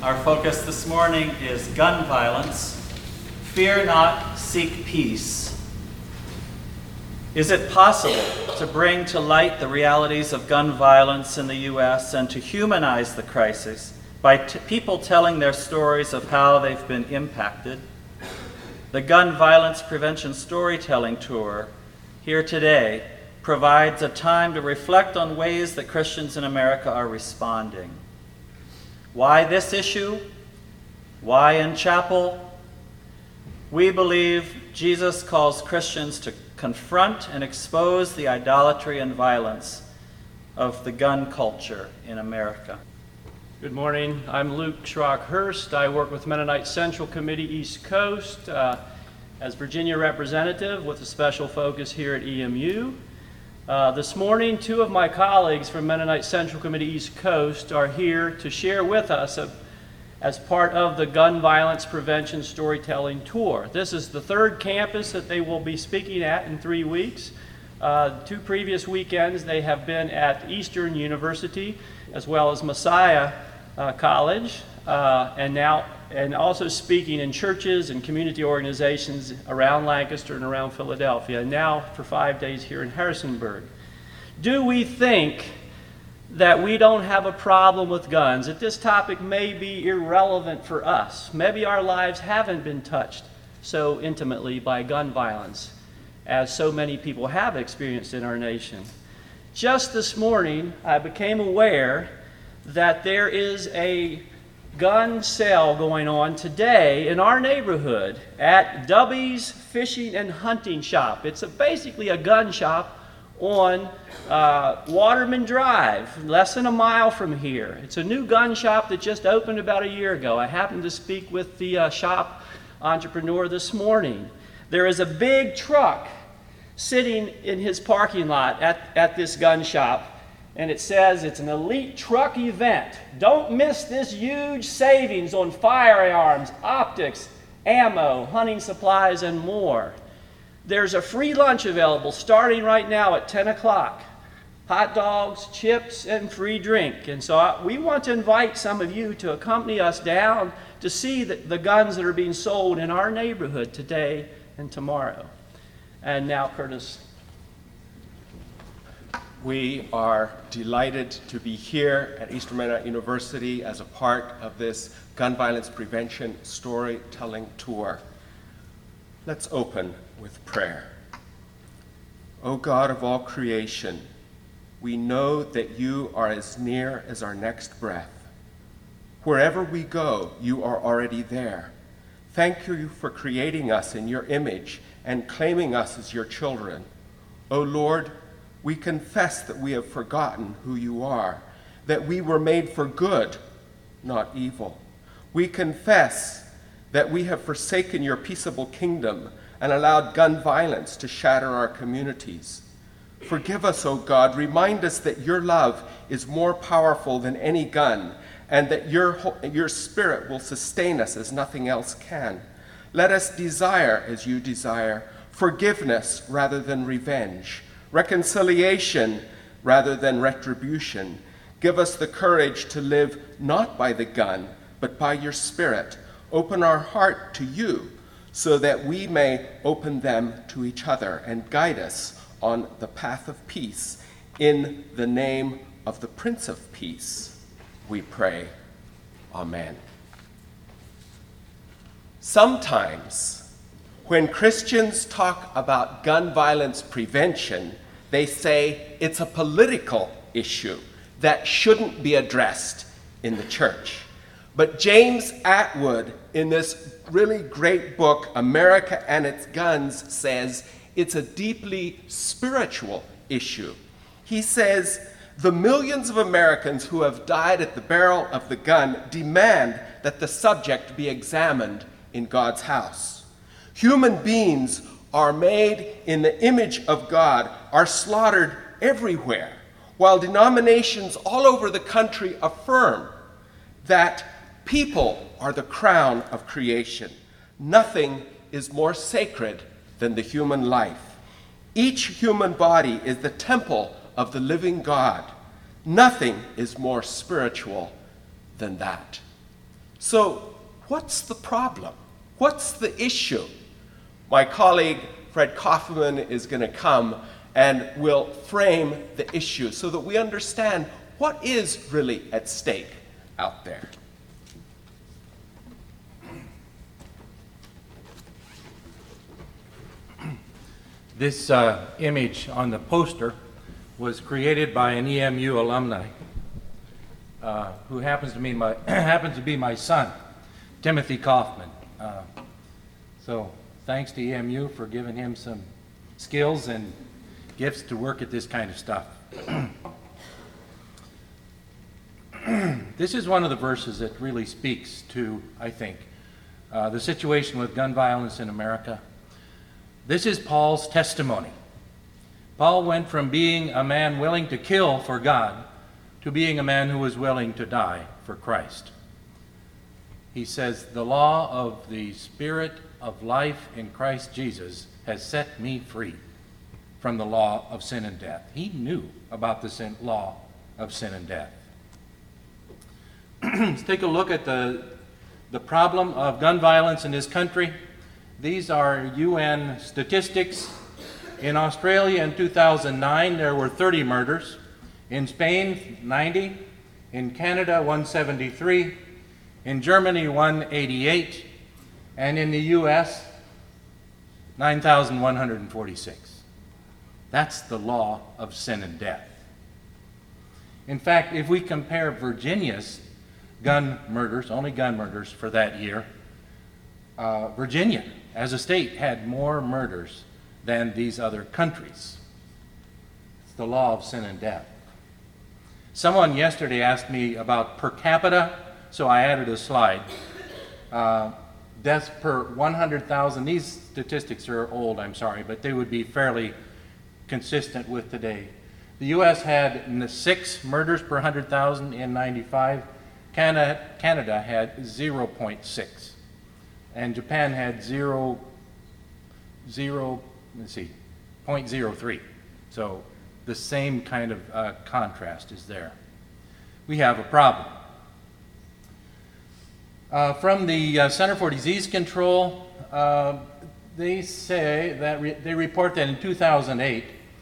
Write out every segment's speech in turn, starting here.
Our focus this morning is gun violence. Fear not, seek peace. Is it possible to bring to light the realities of gun violence in the U.S. and to humanize the crisis by people telling their stories of how they've been impacted? The Gun Violence Prevention Storytelling Tour, here today, provides a time to reflect on ways that Christians in America are responding. Why this issue? Why in chapel? We believe Jesus calls Christians to confront and expose the idolatry and violence of the gun culture in America. Good morning. I'm Luke Schrock-Hurst. I work with Mennonite Central Committee East Coast as Virginia representative with a special focus here at EMU. This morning, two of my colleagues from Mennonite Central Committee East Coast are here to share with us as part of the Gun Violence Prevention Storytelling Tour. This is the third campus that they will be speaking at in 3 weeks. 2 previous weekends they have been at Eastern University as well as Messiah College, and also speaking in churches and community organizations around Lancaster and around Philadelphia, and now for 5 days here in Harrisonburg. Do we think that we don't have a problem with guns, that this topic may be irrelevant for us? Maybe our lives haven't been touched so intimately by gun violence as so many people have experienced in our nation. Just this morning, I became aware that there is a gun sale going on today in our neighborhood at Dubby's Fishing and Hunting Shop. It's basically a gun shop on Waterman Drive, less than a mile from here. It's a new gun shop that just opened about a year ago. I happened to speak with the shop entrepreneur this morning. There is a big truck sitting in his parking lot at this gun shop, and it says it's an elite truck event. Don't miss this huge savings on firearms, optics, ammo, hunting supplies, and more. There's a free lunch available starting right now at 10 o'clock. Hot dogs, chips, and free drink. And so we want to invite some of you to accompany us down to see the guns that are being sold in our neighborhood today and tomorrow. And now, Curtis. We are delighted to be here at Eastern Mennonite University as a part of this Gun Violence Prevention Storytelling Tour. Let's open with prayer. O God of all creation, we know that you are as near as our next breath. Wherever we go, you are already there. Thank you for creating us in your image and claiming us as your children. O Lord, we confess that we have forgotten who you are, that we were made for good, not evil. We confess that we have forsaken your peaceable kingdom and allowed gun violence to shatter our communities. Forgive us, O God. Remind us that your love is more powerful than any gun, and that your spirit will sustain us as nothing else can. Let us desire as you desire, forgiveness rather than revenge, reconciliation rather than retribution. Give us the courage to live not by the gun, but by your Spirit. Open our heart to you so that we may open them to each other and guide us on the path of peace. In the name of the Prince of Peace, we pray. Amen. Sometimes, when Christians talk about gun violence prevention, they say it's a political issue that shouldn't be addressed in the church. But James Atwood, in this really great book, America and Its Guns, says it's a deeply spiritual issue. He says, the millions of Americans who have died at the barrel of the gun demand that the subject be examined in God's house. Human beings are made in the image of God, are slaughtered everywhere, while denominations all over the country affirm that people are the crown of creation. Nothing is more sacred than the human life. Each human body is the temple of the living God. Nothing is more spiritual than that. So, what's the problem? What's the issue? My colleague Fred Kaufman is going to come and will frame the issue so that we understand what is really at stake out there. This image on the poster was created by an EMU alumni who happens to be my son, Timothy Kaufman. So thanks to EMU for giving him some skills and gifts to work at this kind of stuff. This is one of the verses that really speaks to, I think, the situation with gun violence in America. This is Paul's testimony. Paul went from being a man willing to kill for God to being a man who was willing to die for Christ. He says, "The law of the Spirit of life in Christ Jesus has set me free from the law of sin and death." He knew about the law of sin and death. Let's take a look at the problem of gun violence in this country. These are UN statistics. In Australia in 2009, there were 30 murders. In Spain, 90. In Canada, 173. In Germany, 188. And in the US, 9,146. That's the law of sin and death. In fact, if we compare Virginia's gun murders, only gun murders for that year, Virginia, as a state, had more murders than these other countries. It's the law of sin and death. Someone yesterday asked me about per capita, so I added a slide. Deaths per 100,000. These statistics are old, I'm sorry, but they would be fairly consistent with today. The U.S. had 6 murders per 100,000 in 95. Canada had 0.6. And Japan had 0.03. So the same kind of contrast is there. We have a problem. From the Center for Disease Control, they say that they report that in 2008,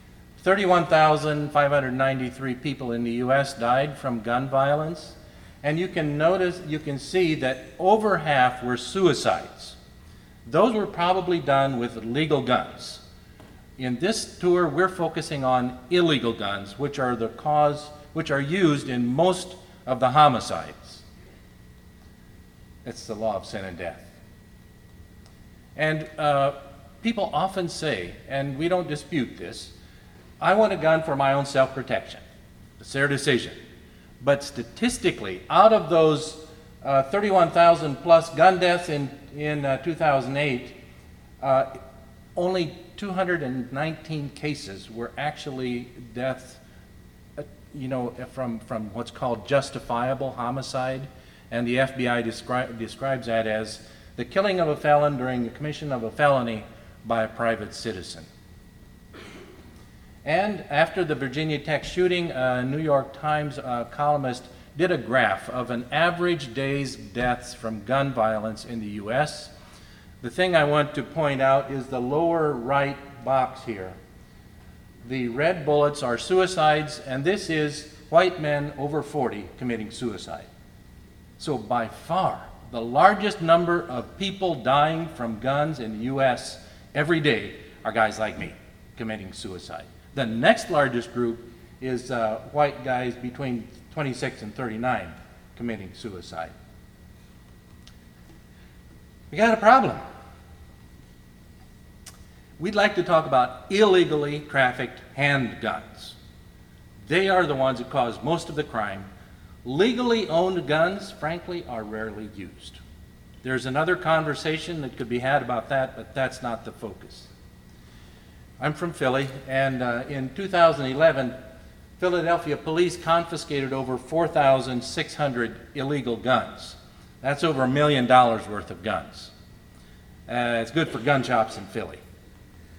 31,593 people in the U.S. died from gun violence. And you can see that over half were suicides. Those were probably done with legal guns. In this tour, we're focusing on illegal guns, which are used in most of the homicides. It's the law of sin and death. And people often say, and we don't dispute this, I want a gun for my own self-protection. It's their decision. But statistically, out of those 31,000 plus gun deaths in 2008, only 219 cases were actually deaths, from what's called justifiable homicide, and the FBI describes that as the killing of a felon during the commission of a felony by a private citizen. And after the Virginia Tech shooting, a New York Times columnist did a graph of an average day's deaths from gun violence in the U.S. The thing I want to point out is the lower right box here. The red bullets are suicides, and this is white men over 40 committing suicide. So by far, the largest number of people dying from guns in the U.S. every day are guys like me committing suicide. The next largest group is white guys between 26 and 39 committing suicide. We got a problem. We'd like to talk about illegally trafficked handguns. They are the ones that cause most of the crime. Legally owned guns, frankly, are rarely used. There's another conversation that could be had about that, but that's not the focus. I'm from Philly, and in 2011, Philadelphia police confiscated over 4,600 illegal guns. That's over $1 million worth of guns. It's good for gun shops in Philly.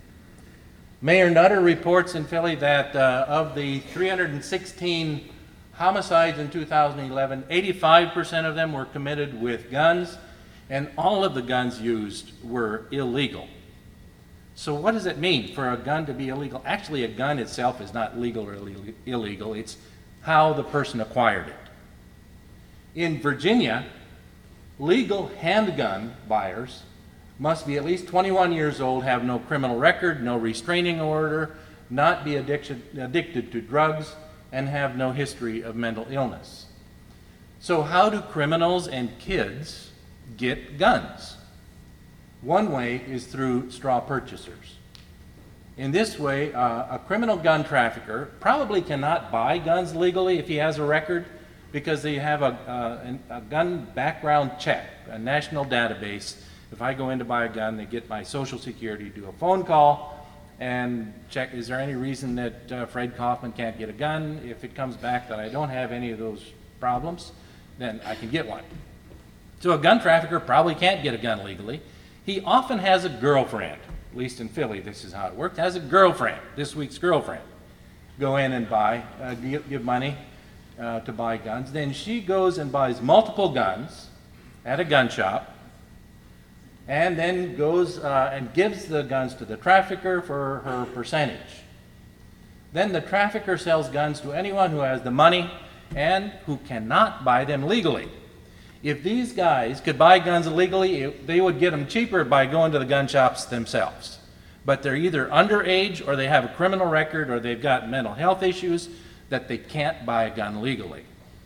Mayor Nutter reports in Philly that of the 316 homicides in 2011, 85% of them were committed with guns, and all of the guns used were illegal. So what does it mean for a gun to be illegal? Actually, a gun itself is not legal or illegal. It's how the person acquired it. In Virginia, legal handgun buyers must be at least 21 years old, have no criminal record, no restraining order, not be addicted to drugs, and have no history of mental illness. So how do criminals and kids get guns? One way is through straw purchasers. In this way, a criminal gun trafficker probably cannot buy guns legally if he has a record, because they have a gun background check, a national database. If I go in to buy a gun, they get my Social Security, do a phone call, and check, is there any reason that Fred Kaufman can't get a gun? If it comes back that I don't have any of those problems, then I can get one. So a gun trafficker probably can't get a gun legally. He often has a girlfriend, at least in Philly, this is how it worked, has a girlfriend, this week's girlfriend. Go in and buy, give money to buy guns. Then she goes and buys multiple guns at a gun shop, and then goes and gives the guns to the trafficker for her percentage. Then the trafficker sells guns to anyone who has the money and who cannot buy them legally. If these guys could buy guns illegally, they would get them cheaper by going to the gun shops themselves. But they're either underage, or they have a criminal record, or they've got mental health issues that they can't buy a gun legally.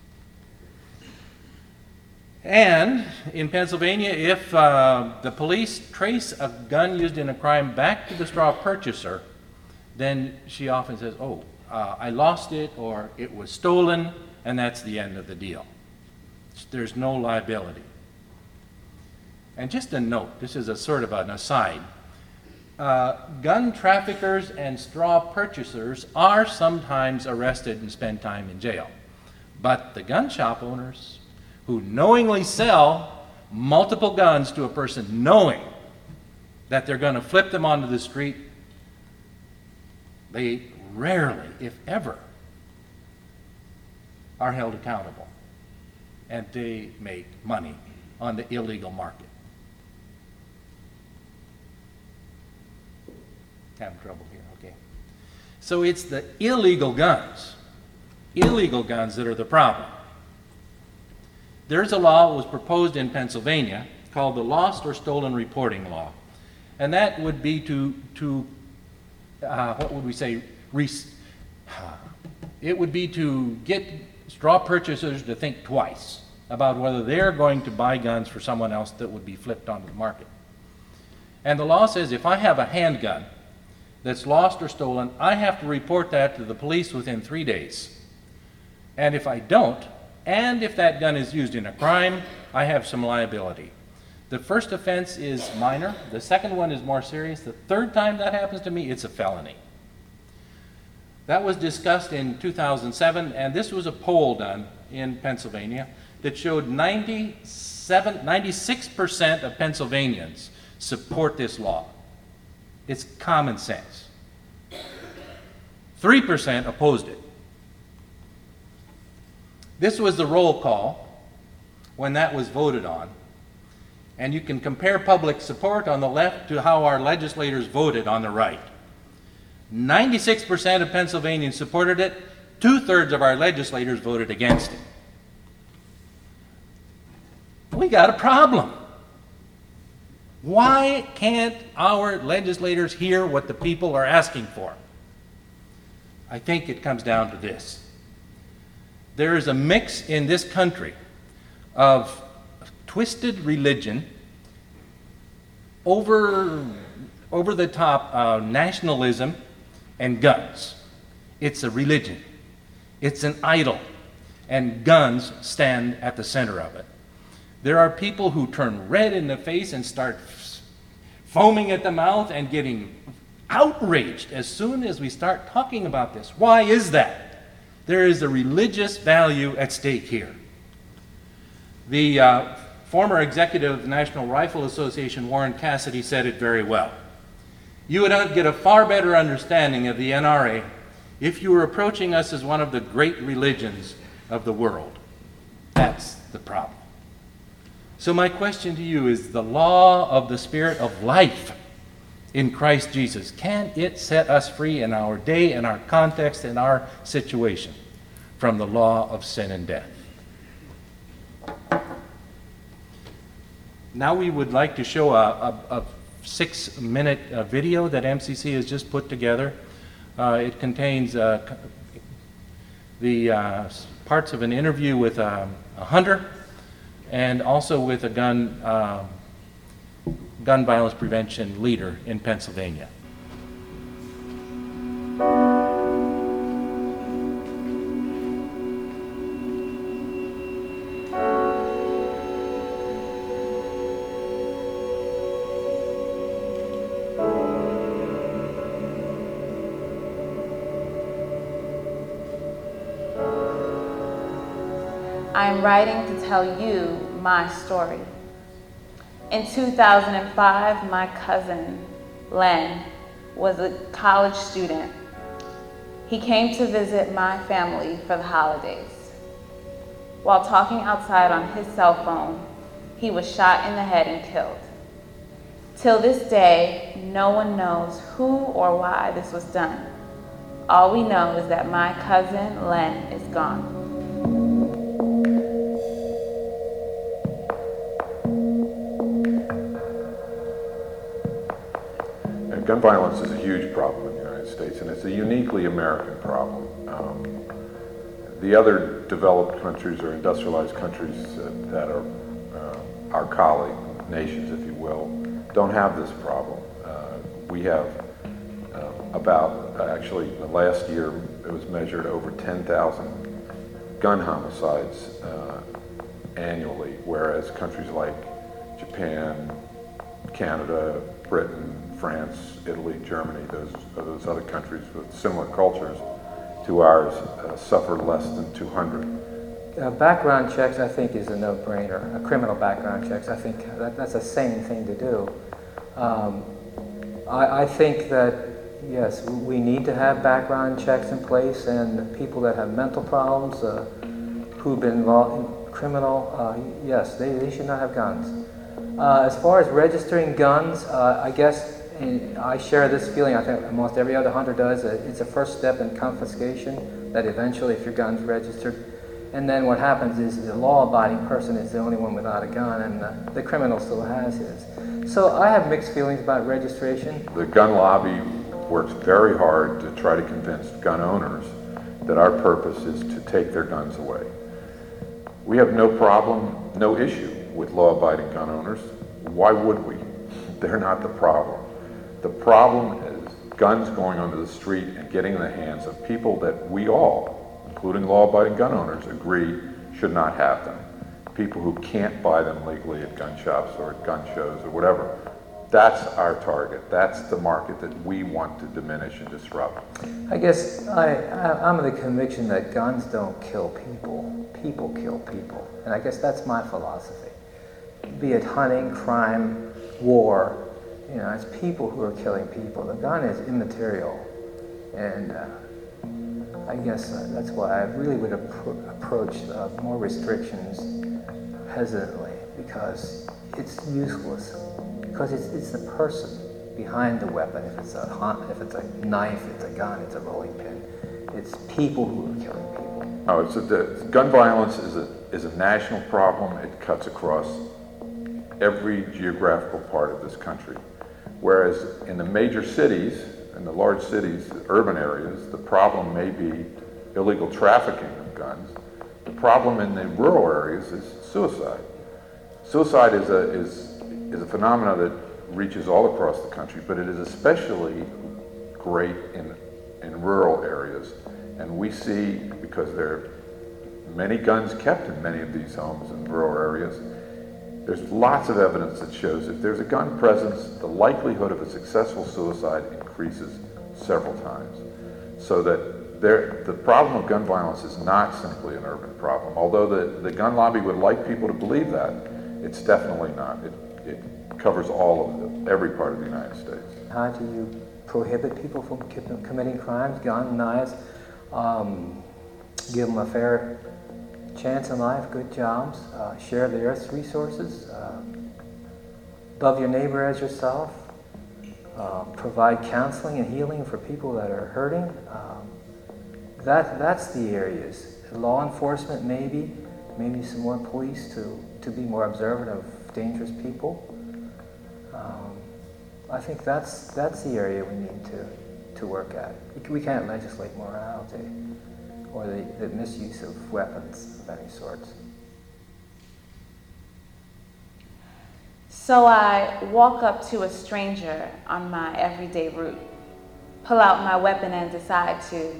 And in Pennsylvania, if the police trace a gun used in a crime back to the straw purchaser, then she often says, oh, I lost it, or it was stolen, and that's the end of the deal. There's no liability. And just a note, this is a sort of an aside, gun traffickers and straw purchasers are sometimes arrested and spend time in jail. But the gun shop owners who knowingly sell multiple guns to a person knowing that they're going to flip them onto the street, they rarely, if ever, are held accountable. And they make money on the illegal market. Having trouble here, okay. So it's the illegal guns that are the problem. There's a law that was proposed in Pennsylvania called the Lost or Stolen Reporting Law. And that would be what would we say? It would be to get straw purchasers to think twice about whether they're going to buy guns for someone else that would be flipped onto the market. And the law says if I have a handgun that's lost or stolen, I have to report that to the police within 3 days. And if I don't, and if that gun is used in a crime, I have some liability. The first offense is minor. The second one is more serious. The third time that happens to me, it's a felony. That was discussed in 2007, and this was a poll done in Pennsylvania that showed 96% of Pennsylvanians support this law. It's common sense. 3% opposed it. This was the roll call when that was voted on. And you can compare public support on the left to how our legislators voted on the right. 96% of Pennsylvanians supported it. 2/3 of our legislators voted against it. We got a problem. Why can't our legislators hear what the people are asking for? I think it comes down to this. There is a mix in this country of twisted religion, over-the-top nationalism, and guns. It's a religion. It's an idol, and guns stand at the center of it. There are people who turn red in the face and start foaming at the mouth and getting outraged as soon as we start talking about this. Why is that? There is a religious value at stake here. The former executive of the National Rifle Association, Warren Cassidy, said it very well. You would get a far better understanding of the NRA if you were approaching us as one of the great religions of the world. That's the problem. So my question to you is, the law of the Spirit of life in Christ Jesus, can it set us free in our day, in our context, in our situation from the law of sin and death? Now we would like to show a 6-minute video that MCC has just put together. It contains the parts of an interview with a hunter and also with a gun violence prevention leader in Pennsylvania. I'm writing to tell you my story. In 2005, my cousin, Len, was a college student. He came to visit my family for the holidays. While talking outside on his cell phone, he was shot in the head and killed. Till this day, no one knows who or why this was done. All we know is that my cousin, Len, is gone. Gun violence is a huge problem in the United States, and it's a uniquely American problem. The other developed countries or industrialized countries that are our colleague nations, if you will, don't have this problem. We have actually the last year it was measured over 10,000 gun homicides annually, whereas countries like Japan, Canada, Britain, France, Italy, Germany, those other countries with similar cultures to ours suffer less than 200. Background checks, I think, is a no-brainer. Criminal background checks, I think that's a sane thing to do. I think that, yes, we need to have background checks in place, and people that have mental problems, who've been involved in criminal, yes, they should not have guns. As far as registering guns, I guess I share this feeling. I think almost every other hunter does. It's a first step in confiscation, that eventually if your gun's registered, and then what happens is the law-abiding person is the only one without a gun, and the criminal still has his. So I have mixed feelings about registration. The gun lobby works very hard to try to convince gun owners that our purpose is to take their guns away. We have no problem, no issue with law-abiding gun owners. Why would we? They're not the problem. The problem is guns going onto the street and getting in the hands of people that we all, including law-abiding gun owners, agree should not have them. People who can't buy them legally at gun shops or at gun shows or whatever. That's our target. That's the market that we want to diminish and disrupt. I guess I'm of the conviction that guns don't kill people. People kill people. And I guess that's my philosophy. Be it hunting, crime, war, you know, it's people who are killing people. The gun is immaterial. And I guess that's why I really would approach more restrictions hesitantly, because it's useless. Because it's the person behind the weapon. If it's a knife, it's a gun, it's a rolling pin. It's people who are killing people. Oh, gun violence is a national problem. It cuts across every geographical part of this country. Whereas in the major cities, in the large cities, urban areas, the problem may be illegal trafficking of guns. The problem in the rural areas is suicide. Suicide is a phenomenon that reaches all across the country, but it is especially great in rural areas. And we see, because there are many guns kept in many of these homes in rural areas, there's lots of evidence that shows if there's a gun presence, the likelihood of a successful suicide increases several times. So that the problem of gun violence is not simply an urban problem. Although the gun lobby would like people to believe that, it's definitely not. It covers every part of the United States. How do you prohibit people from committing crimes, gun, knives, give them a fair chance in life, good jobs, share the earth's resources, love your neighbor as yourself, provide counseling and healing for people that are hurting. That's the areas. Law enforcement, maybe some more police to be more observant of dangerous people. I think that's the area we need to work at. We can't legislate morality or the misuse of weapons of any sort. So I walk up to a stranger on my everyday route, pull out my weapon and decide to.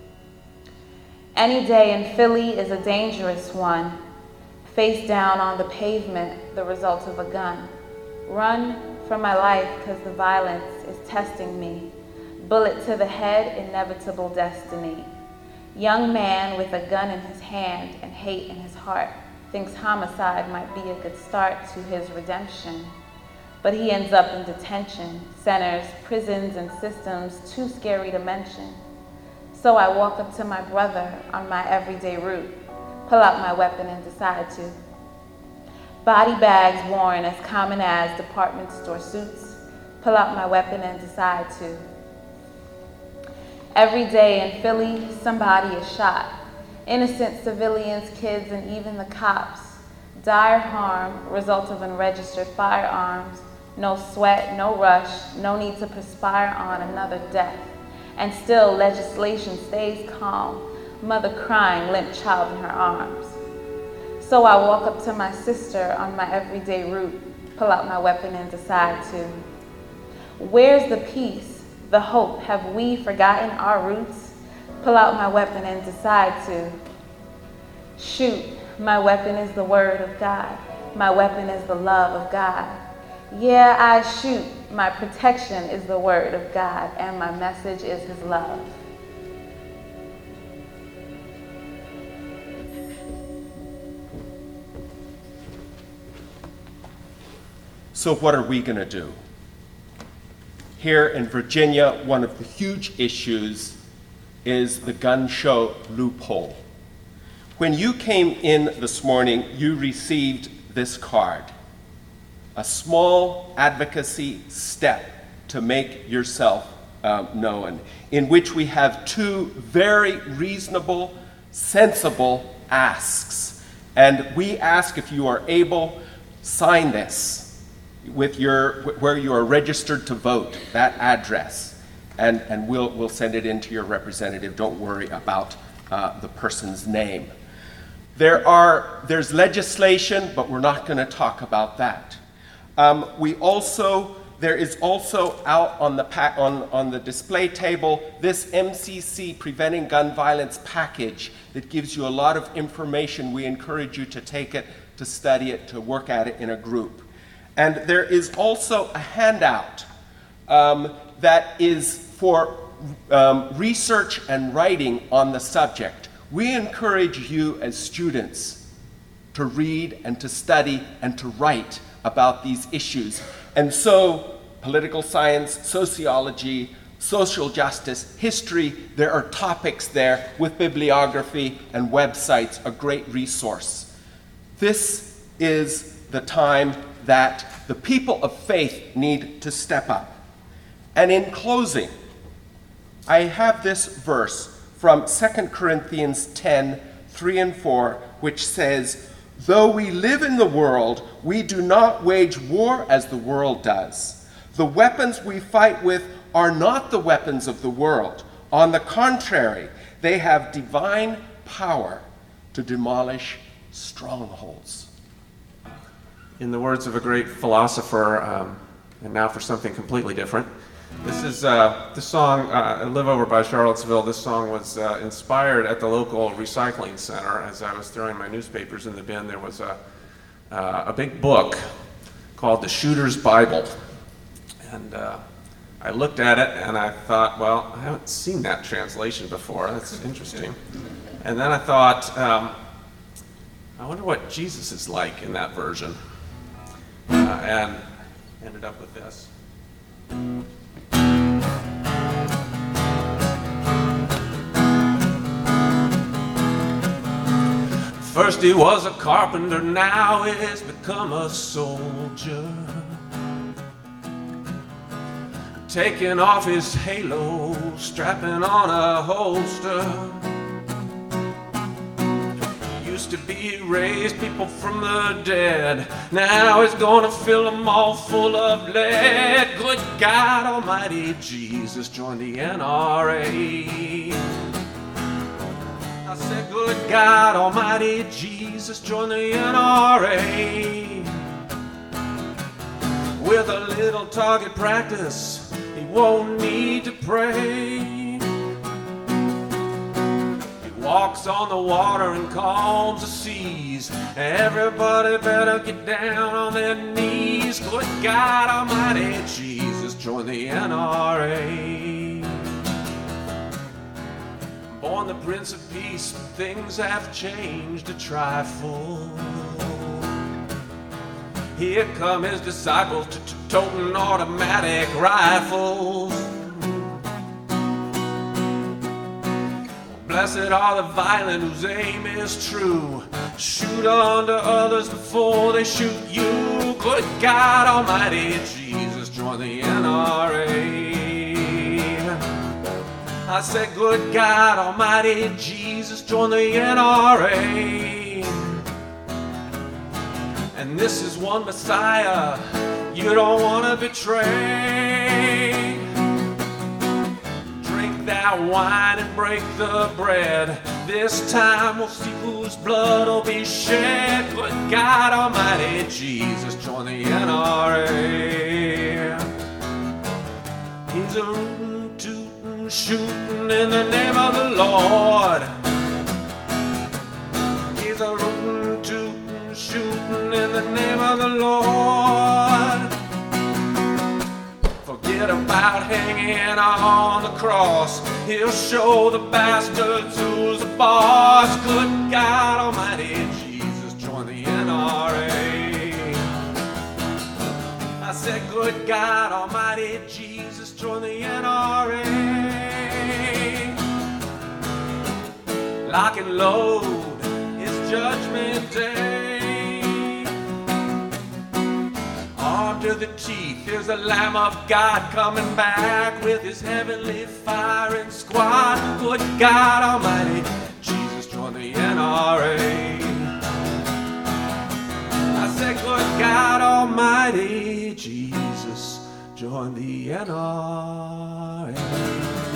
Any day in Philly is a dangerous one. Face down on the pavement, the result of a gun. Run for my life because the violence is testing me. Bullet to the head, inevitable destiny. Young man with a gun in his hand and hate in his heart thinks homicide might be a good start to his redemption. But he ends up in detention, centers, prisons, and systems too scary to mention. So I walk up to my brother on my everyday route, pull out my weapon and decide to. Body bags worn as common as department store suits, pull out my weapon and decide to. Every day in Philly, somebody is shot. Innocent civilians, kids, and even the cops. Dire harm, result of unregistered firearms. No sweat, no rush, no need to perspire on another death. And still legislation stays calm, mother crying, limp child in her arms. So I walk up to my sister on my everyday route, pull out my weapon and decide to. Where's the peace, the hope? Have we forgotten our roots? Pull out my weapon and decide to. Shoot, my weapon is the word of God. My weapon is the love of God. Yeah, I shoot. My protection is the word of God, and my message is his love. So what are we going to do? Here in Virginia, one of the huge issues is the gun show loophole. When you came in this morning, you received this card, a small advocacy step to make yourself known, in which we have two very reasonable, sensible asks. And we ask if you are able, sign this with where you are registered to vote, that address, and we'll send it in to your representative. Don't worry about the person's name. There's legislation, but we're not going to talk about that. There is also out on the display table this MCC Preventing Gun Violence package that gives you a lot of information. We encourage you to take it, to study it, to work at it in a group. And there is also a handout that is for research and writing on the subject. We encourage you as students to read and to study and to write about these issues. And so, political science, sociology, social justice, history, there are topics there with bibliography and websites, a great resource. This is the time that the people of faith need to step up. And in closing, I have this verse from 2 Corinthians 10, 3 and 4, which says, "Though we live in the world, we do not wage war as the world does. The weapons we fight with are not the weapons of the world. On the contrary, they have divine power to demolish strongholds." In the words of a great philosopher, and now for something completely different, this is this song, I live over by Charlottesville. This song was inspired at the local recycling center. As I was throwing my newspapers in the bin, there was a big book called The Shooter's Bible. And I looked at it and I thought, well, I haven't seen that translation before. That's interesting. And then I thought, I wonder what Jesus is like in that version. And ended up with this. First he was a carpenter, now he's become a soldier. Taking off his halo, strapping on a holster. Used to be raised people from the dead, now he's gonna fill them all full of lead. Good God Almighty, Jesus joined the NRA. I said, good God Almighty, Jesus joined the NRA. With a little target practice, he won't need to pray. He walks on the water and calms the seas. Everybody better get down on their knees. Good God Almighty, Jesus joined the NRA. Born the Prince of Peace, things have changed a trifle. Here come his disciples toting automatic rifles. Blessed are the violent whose aim is true. Shoot unto others before they shoot you. Good God Almighty, Jesus joined the NRA. I said, good God Almighty, Jesus joined the NRA. And this is one Messiah you don't want to betray. Drink that wine and break the bread. This time we'll see whose blood will be shed. Good God Almighty, Jesus joined the NRA. He's a rootin', tootin', shootin' in the name of the Lord. He's a rootin', tootin', shootin' in the name of the Lord. Forget about hanging on the cross. He'll show the bastards who's the boss. Good God Almighty, Jesus joined the NRA. I said, good God Almighty, Jesus joined the NRA. Lock and load is Judgment Day. Armed to the teeth is the Lamb of God coming back with his heavenly firing squad. Good God Almighty, Jesus joined the NRA. I said, good God Almighty, Jesus joined the NRA.